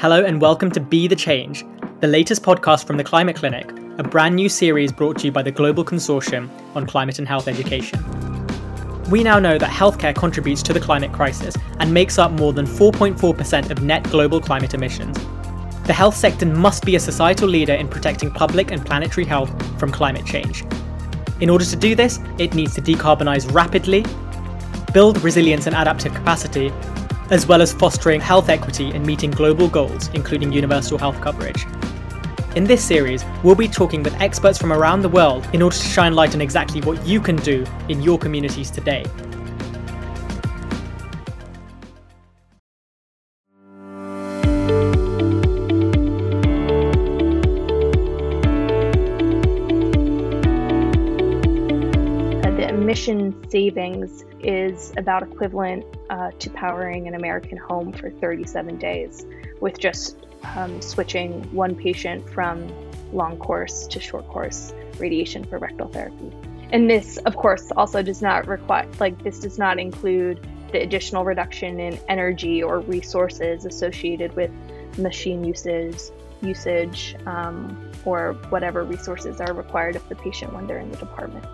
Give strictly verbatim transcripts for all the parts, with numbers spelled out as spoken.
Hello and welcome to Be the Change, the latest podcast from the Climate Clinic, a brand new series brought to you by the Global Consortium on Climate and Health Education. We now know that healthcare contributes to the climate crisis and makes up more than four point four percent of net global climate emissions. The health sector must be a societal leader in protecting public and planetary health from climate change. In order to do this, it needs to decarbonise rapidly, build resilience and adaptive capacity, as well as fostering health equity and meeting global goals, including universal health coverage. In this series, we'll be talking with experts from around the world in order to shine light on exactly what you can do in your communities today. Emission savings is about equivalent uh, to powering an American home for thirty-seven days with just um, switching one patient from long course to short course radiation for rectal therapy. And this, of course, also does not require, like this does not include the additional reduction in energy or resources associated with machine uses, usage um, or whatever resources are required of the patient when they're in the department.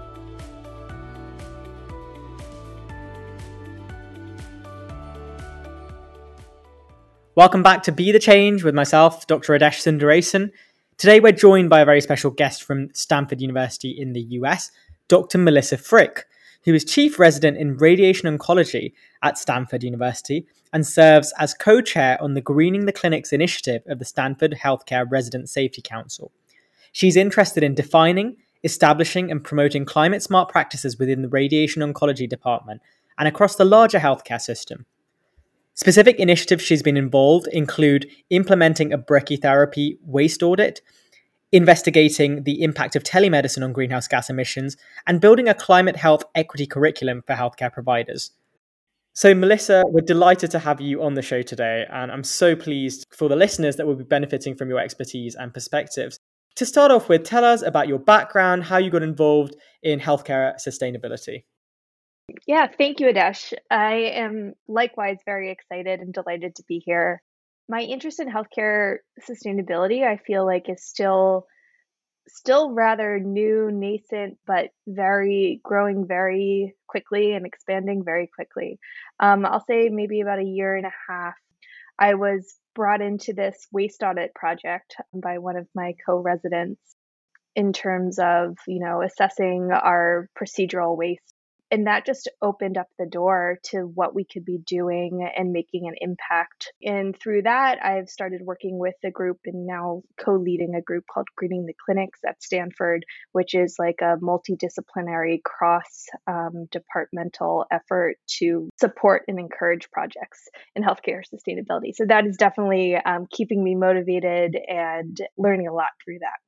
Welcome back to Be the Change with myself, Doctor Adesh Sundaresan. Today we're joined by a very special guest from Stanford University in the U S, Doctor Melissa Frick, who is Chief Resident in Radiation Oncology at Stanford University and serves as co-chair on the Greening the Clinics initiative of the Stanford Healthcare Resident Safety Council. She's interested in defining, establishing and promoting climate-smart practices within the radiation oncology department and across the larger healthcare system. Specific initiatives she's been involved include implementing a brachytherapy waste audit, investigating the impact of telemedicine on greenhouse gas emissions, and building a climate health equity curriculum for healthcare providers. So Melissa, we're delighted to have you on the show today, and I'm so pleased for the listeners that will be benefiting from your expertise and perspectives. To start off with, tell us about your background, how you got involved in healthcare sustainability. Yeah, thank you, Adesh. I am likewise very excited and delighted to be here. My interest in healthcare sustainability, I feel like, is still still rather new, nascent, but very growing very quickly and expanding very quickly. Um, I'll say maybe about a year and a half. I was brought into this waste audit project by one of my co-residents in terms of, you know, assessing our procedural waste. And that just opened up the door to what we could be doing and making an impact. And through that, I've started working with a group and now co-leading a group called Greening the Clinics at Stanford, which is like a multidisciplinary cross-departmental um, effort to support and encourage projects in healthcare sustainability. So that is definitely um, keeping me motivated and learning a lot through that.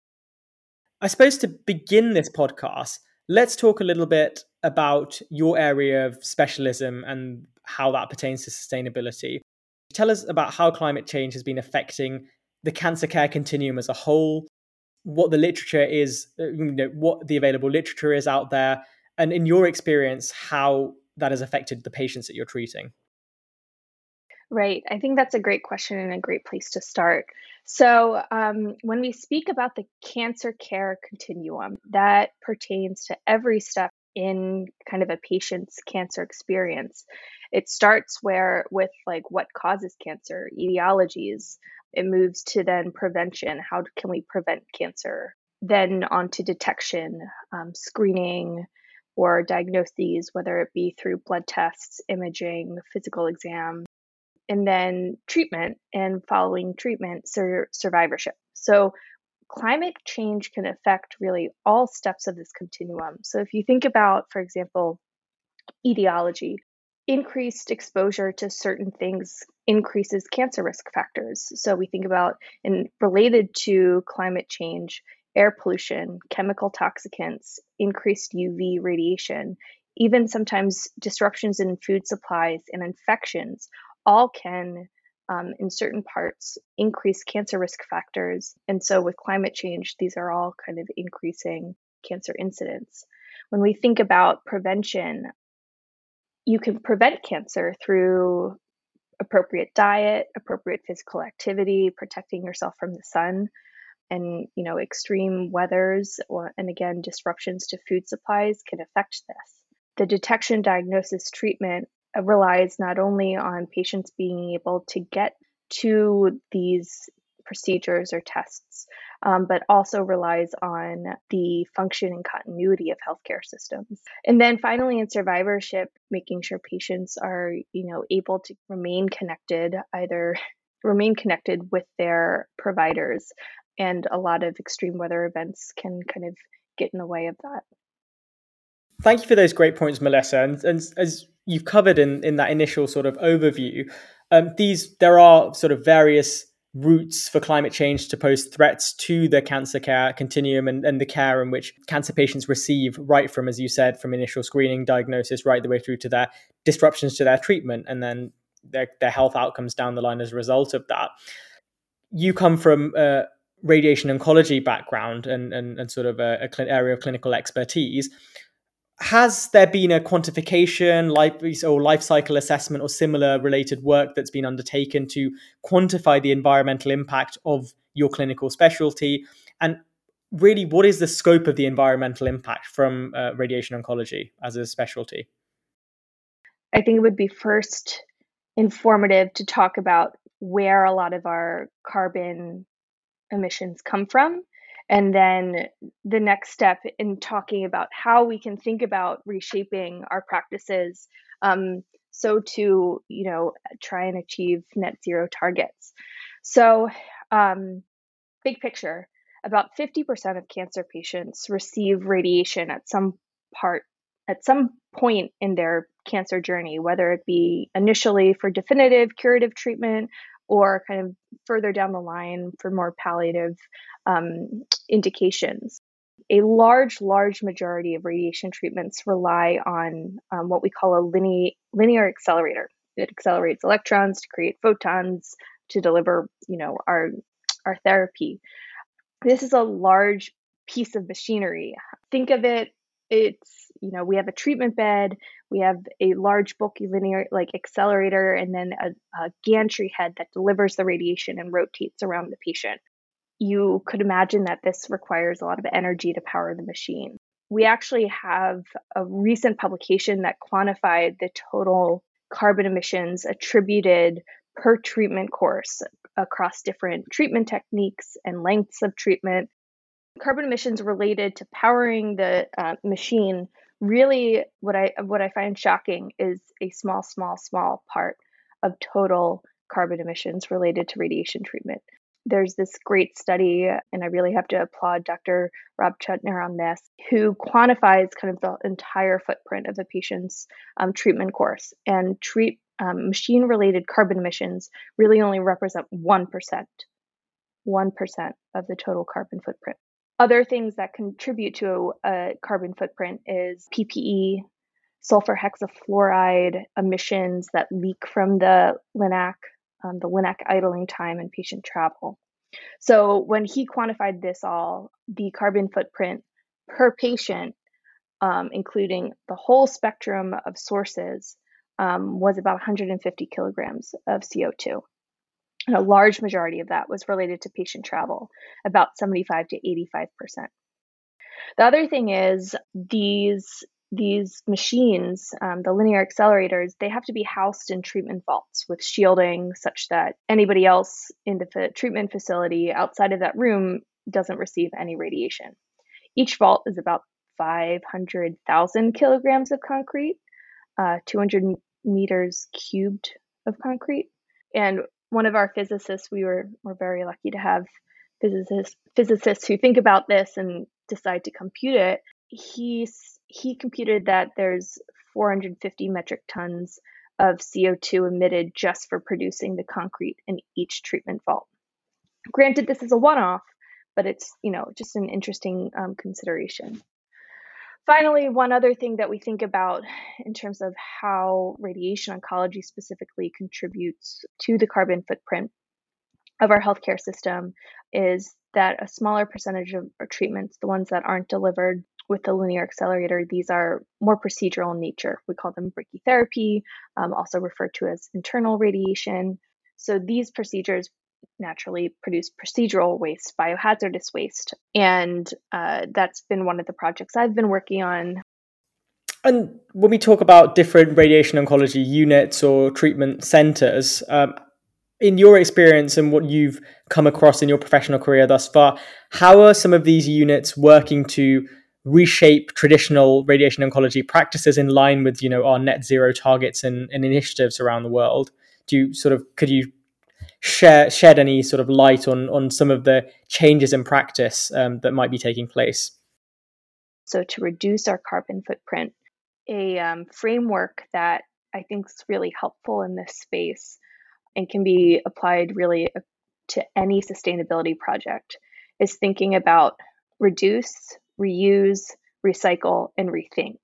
I suppose to begin this podcast, let's talk a little bit about your area of specialism and how that pertains to sustainability. Tell us about how climate change has been affecting the cancer care continuum as a whole, what the literature is, you know, what the available literature is out there, and in your experience, how that has affected the patients that you're treating. Right. I think that's a great question and a great place to start. So, um, when we speak about the cancer care continuum, that pertains to every step in kind of a patient's cancer experience. It starts where with like what causes cancer, etiologies. It moves to then prevention. How can we prevent cancer? Then on to detection, um, screening, or diagnoses, whether it be through blood tests, imaging, physical exam, and then treatment, and following treatment, sur- survivorship. So climate change can affect really all steps of this continuum. So if you think about, for example, etiology, increased exposure to certain things increases cancer risk factors. So we think about, and related to climate change, air pollution, chemical toxicants, increased U V radiation, even sometimes disruptions in food supplies and infections, all can, um, in certain parts, increase cancer risk factors. And so with climate change, these are all kind of increasing cancer incidence. When we think about prevention, you can prevent cancer through appropriate diet, appropriate physical activity, protecting yourself from the sun, and you know extreme weathers or and again disruptions to food supplies can affect this. The detection, diagnosis, treatment uh, relies not only on patients being able to get to these procedures or tests, um, but also relies on the function and continuity of healthcare systems. And then finally, in survivorship, making sure patients are, you know, able to remain connected, either remain connected with their providers, and a lot of extreme weather events can kind of get in the way of that. Thank you for those great points, Melissa. And, and as you've covered in, in that initial sort of overview, um, these there are sort of various routes for climate change to pose threats to the cancer care continuum and, and the care in which cancer patients receive, right from, as you said, from initial screening, diagnosis, right the way through to their disruptions to their treatment, and then their, their health outcomes down the line as a result of that. You come from a radiation oncology background and, and, and sort of a, a cl- area of clinical expertise. Has there been a quantification, life or life cycle assessment or similar related work that's been undertaken to quantify the environmental impact of your clinical specialty? And really, what is the scope of the environmental impact from uh, radiation oncology as a specialty? I think it would be first informative to talk about where a lot of our carbon emissions come from. And then the next step in talking about how we can think about reshaping our practices, um, so to, you know, try and achieve net zero targets. So, um, big picture, about fifty percent of cancer patients receive radiation at some part, at some point in their cancer journey, whether it be initially for definitive curative treatment or kind of further down the line for more palliative um, indications. A large, large majority of radiation treatments rely on um, what we call a linear, linear accelerator. It accelerates electrons to create photons to deliver, you know, our our therapy. This is a large piece of machinery. Think of it, it's, you know, we have a treatment bed, we have a large bulky linear like accelerator, and then a, a gantry head that delivers the radiation and rotates around the patient. You could imagine that this requires a lot of energy to power the machine. We actually have a recent publication that quantified the total carbon emissions attributed per treatment course across different treatment techniques and lengths of treatment. Carbon emissions related to powering the uh, machine, really what I what I find shocking is a small, small, small part of total carbon emissions related to radiation treatment. There's this great study, and I really have to applaud Doctor Rob Chutner on this, who quantifies kind of the entire footprint of a patient's um, treatment course. And treat um, machine-related carbon emissions really only represent one percent, one percent of the total carbon footprint. Other things that contribute to a carbon footprint is P P E, sulfur hexafluoride emissions that leak from the LINAC, um, the LINAC idling time and patient travel. So when he quantified this all, the carbon footprint per patient, um, including the whole spectrum of sources, um, was about one hundred fifty kilograms of C O two. And a large majority of that was related to patient travel, about seventy-five to eighty-five percent. The other thing is these these machines, um, the linear accelerators, they have to be housed in treatment vaults with shielding such that anybody else in the f- treatment facility outside of that room doesn't receive any radiation. Each vault is about five hundred thousand kilograms of concrete, uh, two hundred meters cubed of concrete. And one of our physicists, we were, were very lucky to have physicists, physicists who think about this and decide to compute it. He's he computed that there's four hundred fifty metric tons of C O two emitted just for producing the concrete in each treatment vault. Granted, this is a one-off, but it's, you know, just an interesting um, consideration. Finally, one other thing that we think about in terms of how radiation oncology specifically contributes to the carbon footprint of our healthcare system is that a smaller percentage of our treatments, the ones that aren't delivered with the linear accelerator, these are more procedural in nature. We call them brachytherapy, um, also referred to as internal radiation. So these procedures naturally produce procedural waste, biohazardous waste. And uh, that's been one of the projects I've been working on. And when we talk about different radiation oncology units or treatment centers, um, in your experience and what you've come across in your professional career thus far, how are some of these units working to reshape traditional radiation oncology practices in line with, you know, our net zero targets and, and initiatives around the world? Do you sort of, could you share shed any sort of light on on some of the changes in practice um, that might be taking place? So to reduce our carbon footprint, a um, framework that I think is really helpful in this space and can be applied really to any sustainability project is thinking about reduce, reuse, recycle, and rethink.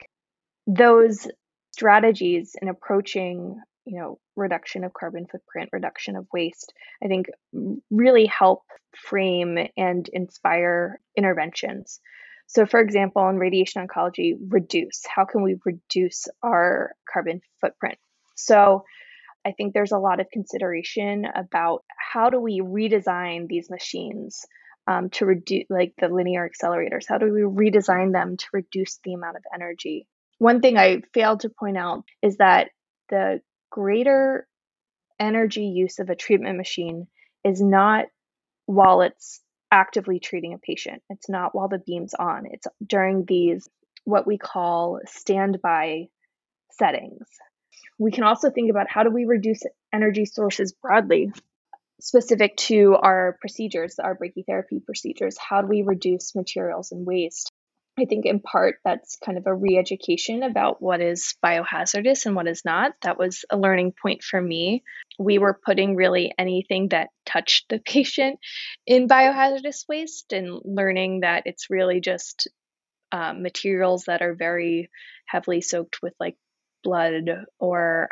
Those strategies in approaching, you know, reduction of carbon footprint, reduction of waste, I think really help frame and inspire interventions. So, for example, in radiation oncology, reduce. How can we reduce our carbon footprint? So, I think there's a lot of consideration about how do we redesign these machines um, to reduce, like the linear accelerators, how do we redesign them to reduce the amount of energy? One thing I failed to point out is that the greater energy use of a treatment machine is not while it's actively treating a patient. It's not while the beam's on. It's during these, what we call standby settings. We can also think about how do we reduce energy sources broadly, specific to our procedures, our brachytherapy procedures. How do we reduce materials and waste? I think in part that's kind of a re-education about what is biohazardous and what is not. That was a learning point for me. We were putting really anything that touched the patient in biohazardous waste and learning that it's really just um, materials that are very heavily soaked with like blood or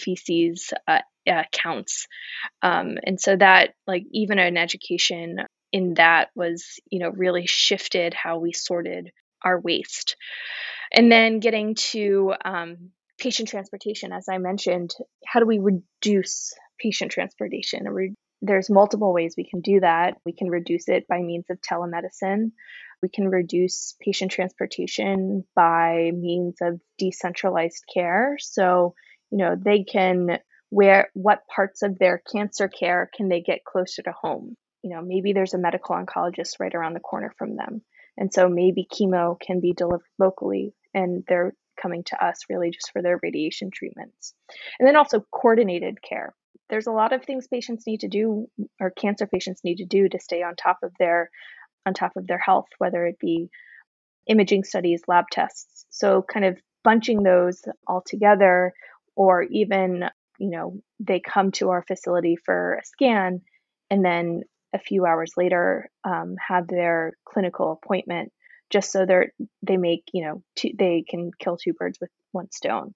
feces uh, uh, counts. Um, and so that like even an education in that was, you know, really shifted how we sorted our waste. And then getting to um, patient transportation, as I mentioned, how do we reduce patient transportation? Re- There's multiple ways we can do that. We can reduce it by means of telemedicine. We can reduce patient transportation by means of decentralized care. So, you know, they can, where, what parts of their cancer care can they get closer to home? You know, maybe there's a medical oncologist right around the corner from them. And so maybe chemo can be delivered locally and they're coming to us really just for their radiation treatments. And then also coordinated care. There's a lot of things patients need to do, or cancer patients need to do, to stay on top of their on top of their health, whether it be imaging studies, lab tests. So kind of bunching those all together, or even, you know, they come to our facility for a scan and then a few hours later um, have their clinical appointment, just so they're they make, you know, two, they can kill two birds with one stone.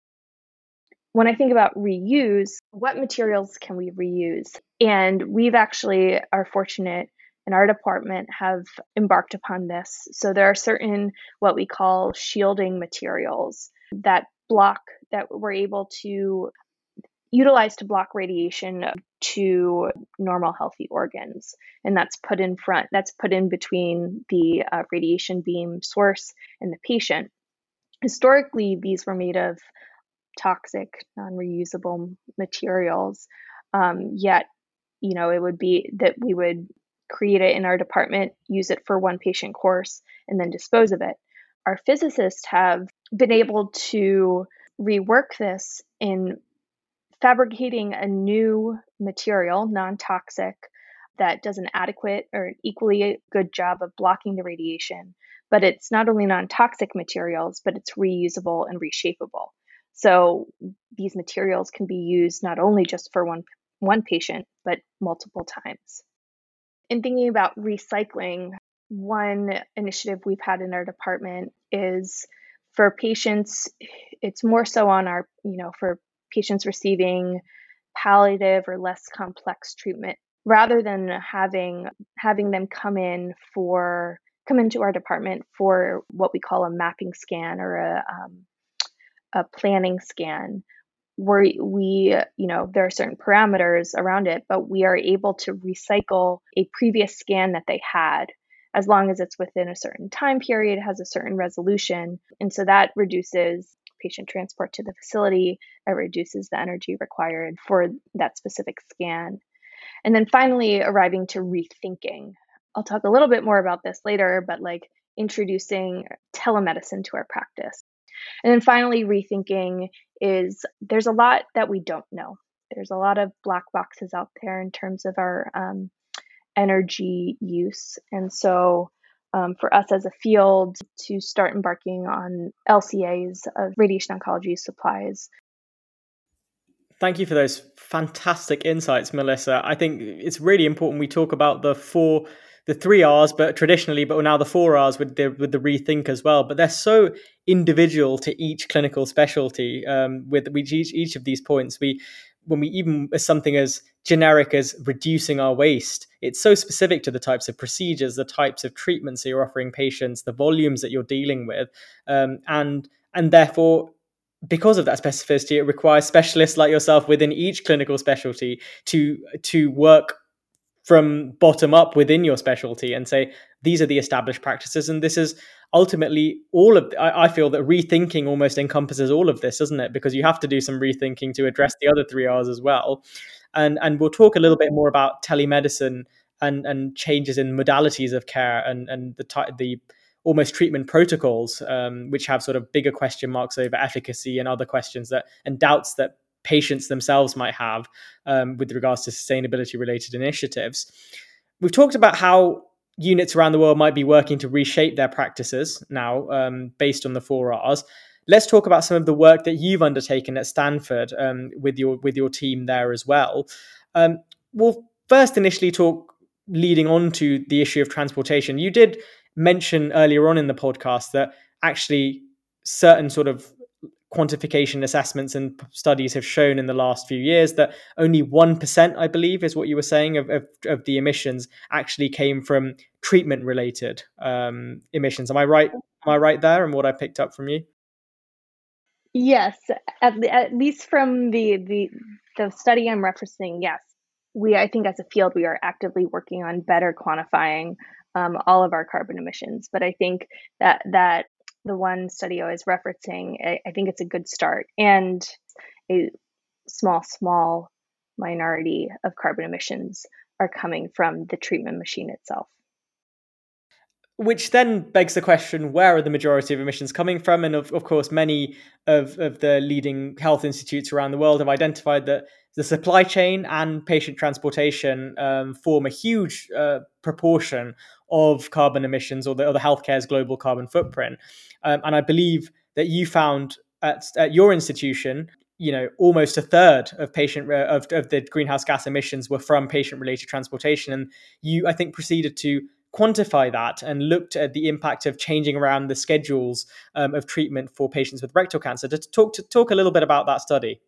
When I think about reuse, what materials can we reuse? And we've actually are fortunate in our department have embarked upon this. So there are certain what we call shielding materials that block, that we're able to utilize to block radiation to normal healthy organs. And that's put in front, that's put in between the uh, radiation beam source and the patient. Historically, these were made of toxic, non-reusable materials. Um, yet, you know, it would be that we would create it in our department, use it for one patient course, and then dispose of it. Our physicists have been able to rework this in fabricating a new material, non-toxic, that does an adequate or equally good job of blocking the radiation. But it's not only non-toxic materials, but it's reusable and reshapeable. So these materials can be used not only just for one one patient, but multiple times. In thinking about recycling, one initiative we've had in our department is for patients, it's more so on our, you know, for patients receiving palliative or less complex treatment, rather than having having them come in for come into our department for what we call a mapping scan or a, um, a planning scan, where we, you know, there are certain parameters around it, but we are able to recycle a previous scan that they had as long as it's within a certain time period, has a certain resolution. And so that reduces patient transport to the facility. It reduces the energy required for that specific scan. And then finally, arriving to rethinking. I'll talk a little bit more about this later, but like introducing telemedicine to our practice. And then finally, rethinking is there's a lot that we don't know. There's a lot of black boxes out there in terms of our um, energy use. And so um, for us as a field to start embarking on L C As of radiation oncology supplies. Thank you for those fantastic insights, Melissa. I think it's really important we talk about the four, the three R's, but traditionally, but now the four R's with the with the rethink as well. But they're so individual to each clinical specialty. Um, with each each of these points, we when we even as something as generic as reducing our waste, it's so specific to the types of procedures, the types of treatments that you're offering patients, the volumes that you're dealing with, um, and and therefore, because of that specificity, it requires specialists like yourself within each clinical specialty to to work from bottom up within your specialty and say, these are the established practices. And this is ultimately all of, I, I feel that rethinking almost encompasses all of this, doesn't it? Because you have to do some rethinking to address the other three R's as well. And and we'll talk a little bit more about telemedicine and, and changes in modalities of care and, and the ty- the almost treatment protocols, um, which have sort of bigger question marks over efficacy and other questions that and doubts that patients themselves might have um, with regards to sustainability related initiatives. We've talked about how units around the world might be working to reshape their practices now um, based on the four R's. Let's talk about some of the work that you've undertaken at Stanford um, with your with your team there as well. Um, we'll first initially talk leading on to the issue of transportation. You did mention earlier on in the podcast that actually certain sort of quantification assessments and studies have shown in the last few years that only one percent, I believe, is what you were saying, of, of, of the emissions actually came from treatment related um, emissions. Am I right? Am I right there and what I picked up from you? Yes, at, at least from the, the the study I'm referencing, yes. We, I think as a field, we are actively working on better quantifying um, all of our carbon emissions. But I think that that the one study I was referencing, I, I think it's a good start. And a small, small minority of carbon emissions are coming from the treatment machine itself. Which then begs the question, where are the majority of emissions coming from? And of, of course, many of, of the leading health institutes around the world have identified that the supply chain and patient transportation um, form a huge uh, proportion of carbon emissions or the, or the healthcare's global carbon footprint. Um, and I believe that you found at, at your institution, you know, almost a third of patient uh, of, of the greenhouse gas emissions were from patient-related transportation. And you, I think, proceeded to quantify that and looked at the impact of changing around the schedules um, of treatment for patients with rectal cancer. To talk to talk a little bit about that study.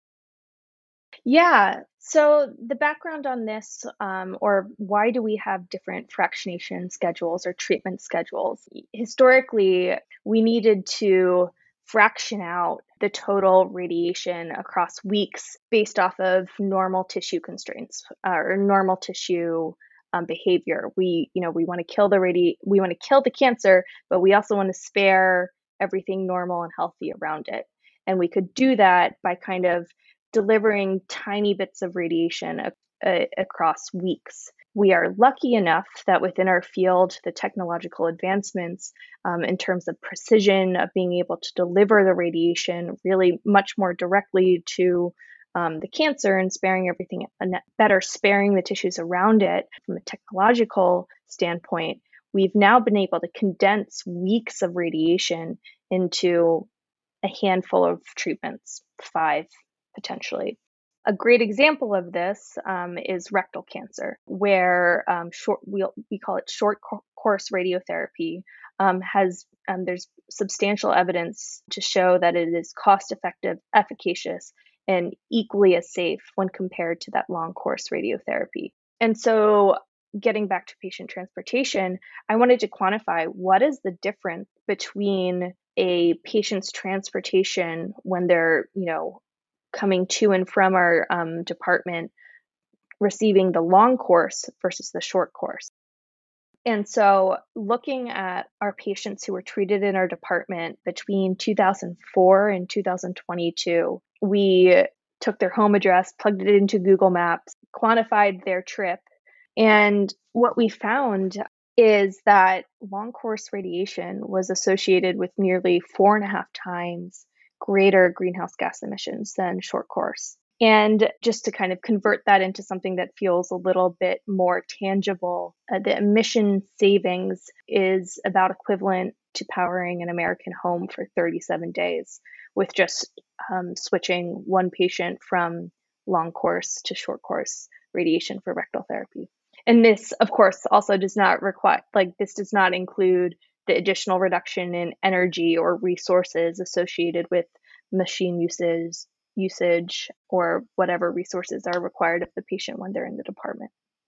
Yeah. So the background on this, um, or why do we have different fractionation schedules or treatment schedules? Historically, we needed to fraction out the total radiation across weeks based off of normal tissue constraints uh, or normal tissue um, behavior. We, you know, we want to kill the radi- we want to kill the cancer, but we also want to spare everything normal and healthy around it. And we could do that by kind of delivering tiny bits of radiation uh, across weeks. We are lucky enough that within our field, the technological advancements um, in terms of precision of being able to deliver the radiation really much more directly to um, the cancer and sparing everything better, sparing the tissues around it from a technological standpoint, we've now been able to condense weeks of radiation into a handful of treatments, five potentially. A great example of this um, is rectal cancer, where um, short we, we call it short course radiotherapy um, has um, there's substantial evidence to show that it is cost effective, efficacious, and equally as safe when compared to that long course radiotherapy. And so getting back to patient transportation, I wanted to quantify what is the difference between a patient's transportation when they're, you know, coming to and from our um, department, receiving the long course versus the short course. And so, looking at our patients who were treated in our department between two thousand four and two thousand twenty-two, we took their home address, plugged it into Google Maps, quantified their trip. And what we found is that long course radiation was associated with nearly four and a half times greater greenhouse gas emissions than short course. And just to kind of convert that into something that feels a little bit more tangible, uh, the emission savings is about equivalent to powering an American home for thirty-seven days with just um, switching one patient from long course to short course radiation for rectal therapy. And this, of course, also does not require, like, this does not include the additional reduction in energy or resources associated with machine usage usage or whatever resources are required of the patient when they're in the department.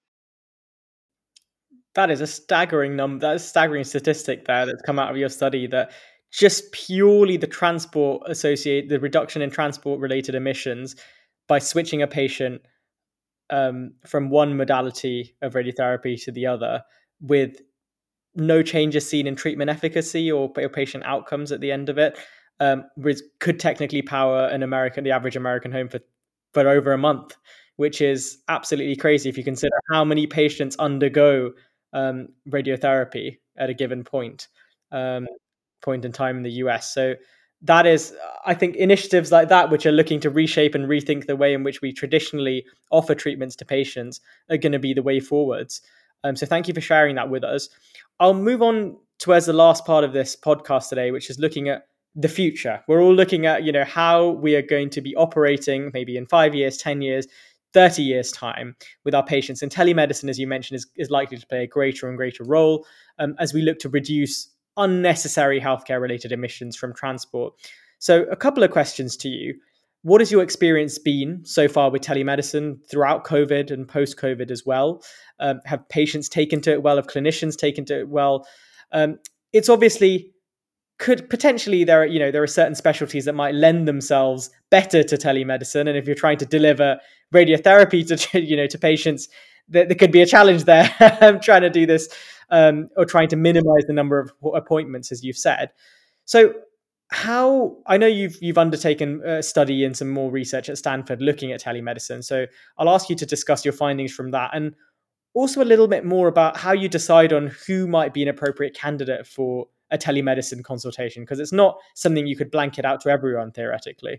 That is a staggering number. That is a staggering statistic there that's come out of your study, that just purely the transport associated, the reduction in transport related emissions by switching a patient um, from one modality of radiotherapy to the other, with no changes seen in treatment efficacy or, or patient outcomes at the end of it, um, which could technically power an American, the average American home for, for over a month, which is absolutely crazy if you consider how many patients undergo um, radiotherapy at a given point, um, point in time in the U S. So that is, I think, initiatives like that, which are looking to reshape and rethink the way in which we traditionally offer treatments to patients, are going to be the way forwards. Um, so thank you for sharing that with us. I'll move on towards the last part of this podcast today, which is looking at the future. We're all looking at, you know, how we are going to be operating maybe in five years, ten years, thirty years time with our patients. And telemedicine, as you mentioned, is, is likely to play a greater and greater role um, as we look to reduce unnecessary healthcare related emissions from transport. So a couple of questions to you. What has your experience been so far with telemedicine throughout COVID and post-COVID as well? Um, have patients taken to it well? Have clinicians taken to it well? Um, it's obviously could potentially there are, you know, there are certain specialties that might lend themselves better to telemedicine. And if you're trying to deliver radiotherapy to, you know, to patients, there, there could be a challenge there. I'm trying to do this um, or trying to minimize the number of appointments, as you've said. So how, I know you've you've undertaken a study and some more research at Stanford looking at telemedicine. So I'll ask you to discuss your findings from that, and also a little bit more about how you decide on who might be an appropriate candidate for a telemedicine consultation, because it's not something you could blanket out to everyone theoretically.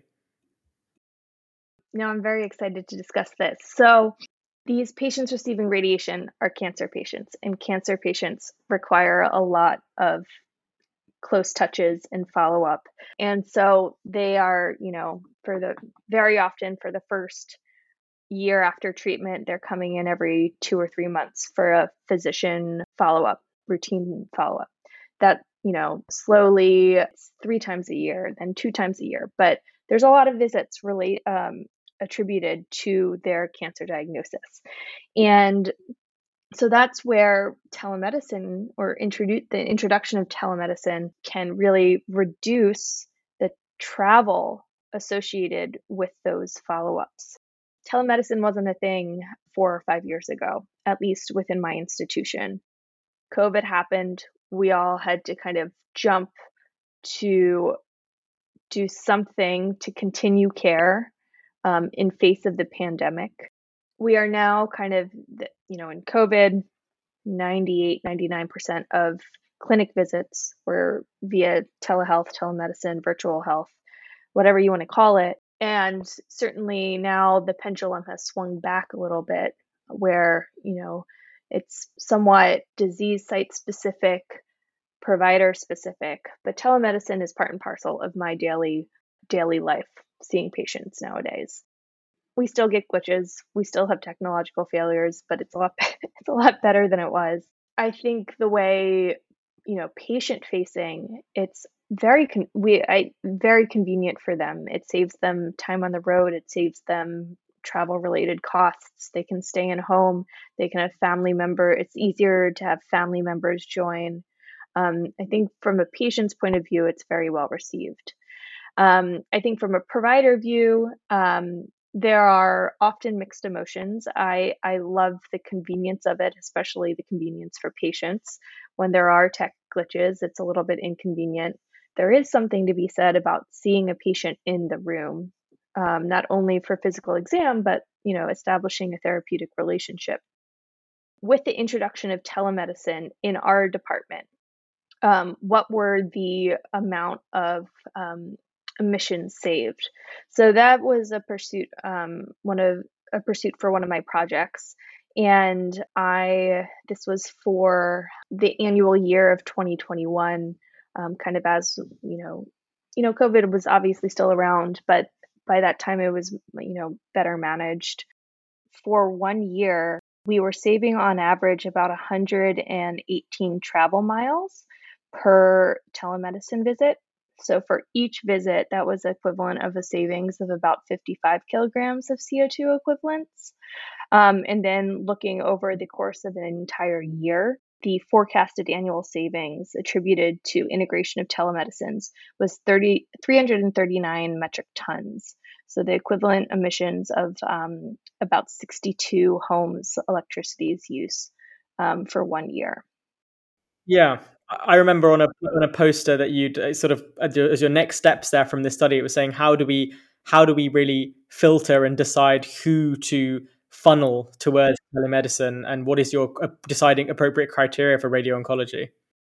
Now I'm very excited to discuss this. So these patients receiving radiation are cancer patients, and cancer patients require a lot of close touches and follow up. And so they are, you know, for the very often for the first year after treatment, they're coming in every two or three months for a physician follow up, routine follow up. That, you know, slowly three times a year, then two times a year. But there's a lot of visits relate um, attributed to their cancer diagnosis. And so that's where telemedicine or introduce the introduction of telemedicine can really reduce the travel associated with those follow-ups. Telemedicine wasn't a thing four or five years ago, at least within my institution. COVID happened. We all had to kind of jump to do something to continue care um, in face of the pandemic. We are now kind of, you know, in COVID, ninety-eight, ninety-nine percent of clinic visits were via telehealth, telemedicine, virtual health, whatever you want to call it. And certainly now the pendulum has swung back a little bit where, you know, it's somewhat disease site specific, provider specific, but telemedicine is part and parcel of my daily daily life seeing patients nowadays. We still get glitches, we still have technological failures, but it's a lot it's a lot better than it was. I think the way, you know, patient facing, it's very con- we I very convenient for them. It saves them time on the road, it saves them travel related costs. They can stay in home. They can have family member. It's easier to have family members join. Um, I think from a patient's point of view, it's very well received. Um, I think from a provider view, um, there are often mixed emotions. I, I love the convenience of it, especially the convenience for patients. When there are tech glitches, it's a little bit inconvenient. There is something to be said about seeing a patient in the room, um, not only for physical exam, but you know, establishing a therapeutic relationship. With the introduction of telemedicine in our department, um, what were the amount of um, emissions saved? So that was a pursuit, um, one of a pursuit for one of my projects, and I this was for the annual year of twenty twenty-one, um, kind of as you know, you know, COVID was obviously still around, but by that time it was you know better managed. For one year, we were saving on average about one hundred eighteen travel miles per telemedicine visit. So for each visit, that was equivalent of a savings of about fifty-five kilograms of C O two equivalents. Um, and then looking over the course of an entire year, the forecasted annual savings attributed to integration of telemedicines was thirty, three hundred thirty-nine metric tons. So the equivalent emissions of um, about sixty-two homes' electricity's use um, for one year. Yeah, I remember on a on a poster that you'd uh, sort of as your next steps there from this study, it was saying how do we how do we really filter and decide who to funnel towards telemedicine, and what is your uh, deciding appropriate criteria for radio oncology?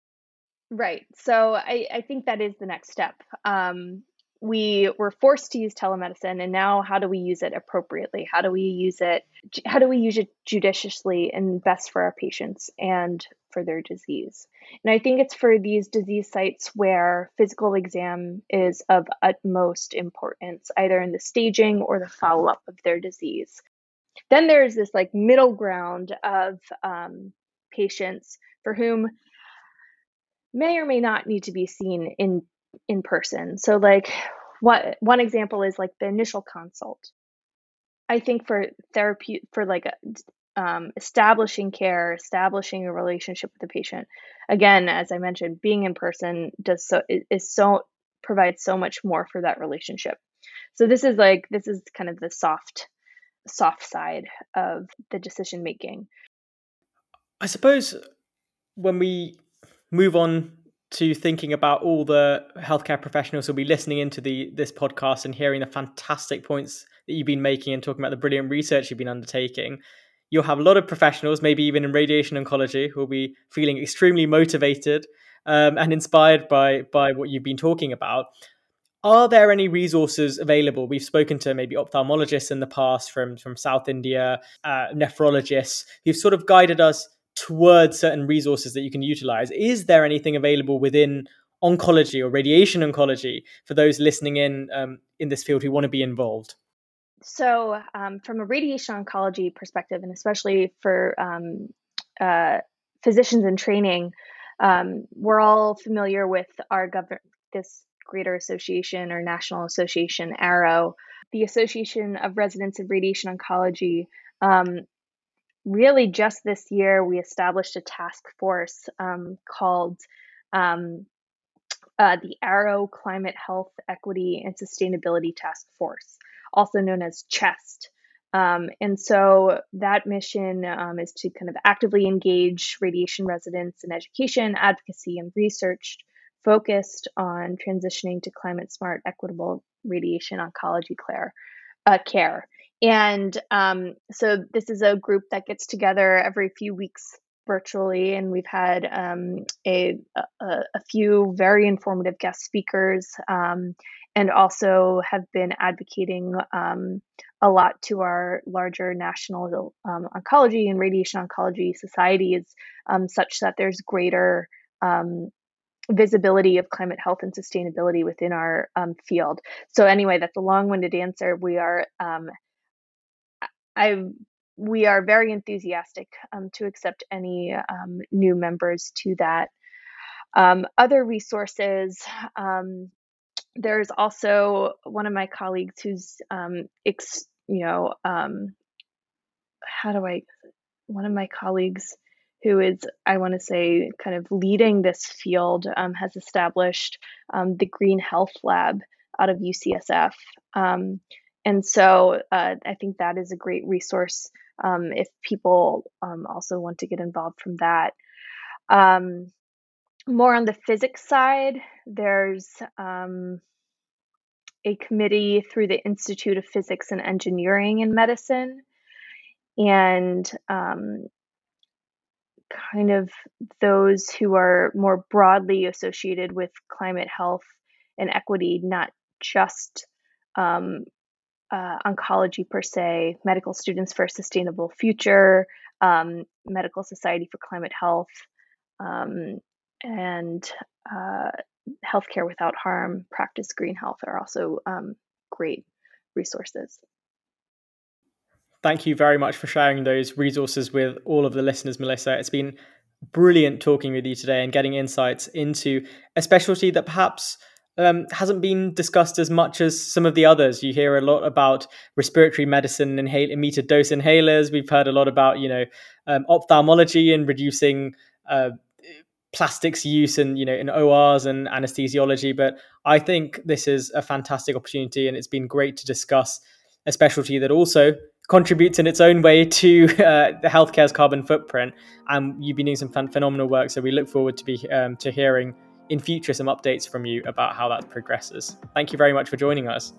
Right. So I, I think that is the next step. Um, we were forced to use telemedicine, and now how do we use it appropriately? How do we use it? How do we use it judiciously and best for our patients and for their disease? And I think it's for these disease sites where physical exam is of utmost importance, either in the staging or the follow up of their disease. Then there's this like middle ground of um, patients for whom may or may not need to be seen in in person. So like what one example is like the initial consult. I think for therapy for like um, establishing care, establishing a relationship with the patient. Again, as I mentioned, being in person does so is so provides so much more for that relationship. So this is like this is kind of the soft soft side of the decision making. I suppose when we move on to thinking about all the healthcare professionals who'll be listening into the this podcast and hearing the fantastic points that you've been making and talking about the brilliant research you've been undertaking, you'll have a lot of professionals, maybe even in radiation oncology, who will be feeling extremely motivated um, and inspired by by what you've been talking about. Are there any resources available? We've spoken to maybe ophthalmologists in the past from, from South India, uh, nephrologists, who've sort of guided us towards certain resources that you can utilize. Is there anything available within oncology or radiation oncology for those listening in um, in this field who want to be involved? So, um, from a radiation oncology perspective, and especially for um, uh, physicians in training, um, we're all familiar with our government, this greater association or national association, ARROW, the Association of Residents of Radiation Oncology. Um, really, just this year, we established a task force um, called um, uh, the ARROW Climate Health Equity and Sustainability Task Force, also known as CHEST. Um, and so that mission um, is to kind of actively engage radiation residents in education, advocacy, and research focused on transitioning to climate smart, equitable radiation oncology care. Uh, care. And um, so this is a group that gets together every few weeks virtually, and we've had um, a, a, a few very informative guest speakers, um, and also have been advocating um, a lot to our larger national um, oncology and radiation oncology societies, um, such that there's greater um, visibility of climate health and sustainability within our um, field. So anyway, that's a long-winded answer. We are um, I we are very enthusiastic um, to accept any um, new members to that. Um, other resources, um, there's also one of my colleagues who's um, ex- you know, um, how do I, one of my colleagues who is, I want to say, kind of leading this field, um, has established um, the Green Health Lab out of U C S F. Um, and so uh, I think that is a great resource um, if people um, also want to get involved from that. Um, more on the physics side, there's um, a committee through the Institute of Physics and Engineering in Medicine. And um, kind of those who are more broadly associated with climate health and equity, not just um, uh, oncology per se, Medical Students for a Sustainable Future, um, Medical Society for Climate Health, um, and uh, Healthcare Without Harm, Practice Green Health are also um, great resources. Thank you very much for sharing those resources with all of the listeners, Melissa. It's been brilliant talking with you today and getting insights into a specialty that perhaps um, hasn't been discussed as much as some of the others. You hear a lot about respiratory medicine and inhale, metered dose inhalers. We've heard a lot about, you know, um, ophthalmology and reducing uh, plastics use and, you know, in O Rs and anesthesiology. But I think this is a fantastic opportunity, and it's been great to discuss a specialty that also contributes in its own way to uh, the healthcare's carbon footprint. And you've been doing some fun, phenomenal work. So we look forward to be um, to hearing in future some updates from you about how that progresses. Thank you very much for joining us.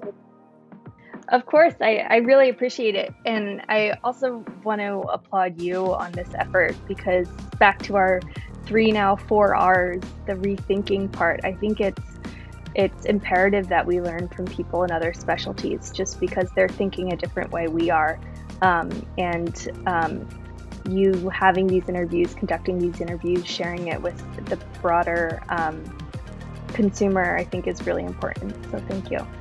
Of course, I, I really appreciate it. And I also want to applaud you on this effort, because back to our three, now four R's, the rethinking part, I think it's it's imperative that we learn from people in other specialties, just because they're thinking a different way we are. Um, and um, you having these interviews, conducting these interviews, sharing it with the broader um, consumer, I think is really important. So thank you.